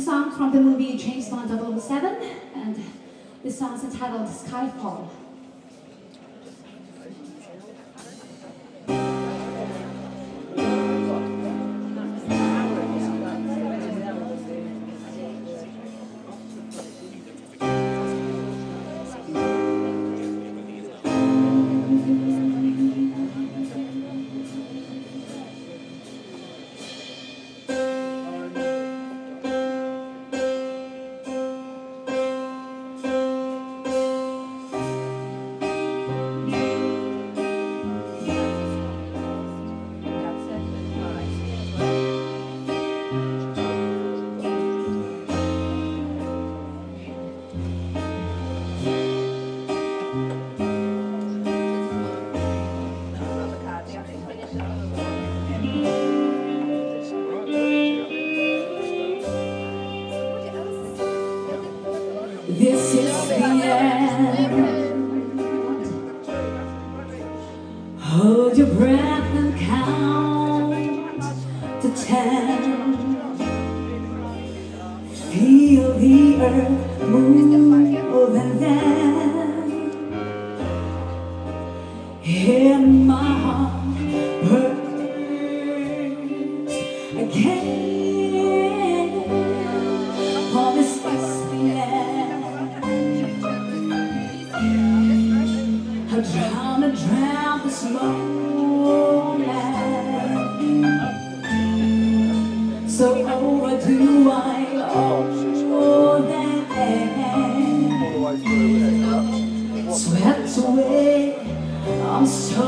song from the movie James Bond 007, and this song is entitled Skyfall. This is the end. Hold your breath and count to 10. Feel the earth move and then hear my heart burst again. For this is the end. I'll drown this moment. So overdue I owe that end. Swept away, I'm so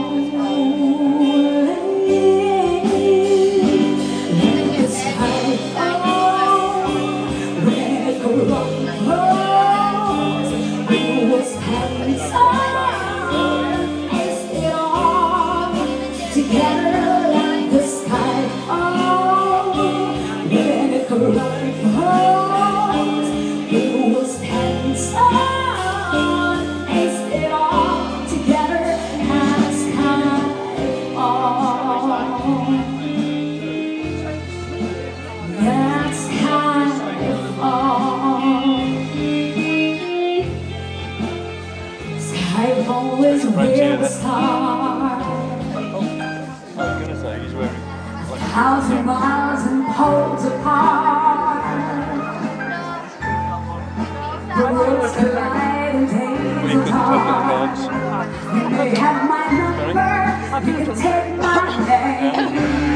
let this high fall, red rose, who was having together like the sky. Oh, when it corrupts, it was handsome. Ace it all together as sky. Oh, that's sky. Skyfall is where the stars. 1,000 miles and poles apart. The roads collide and days apart. You may have my number, you can take my name.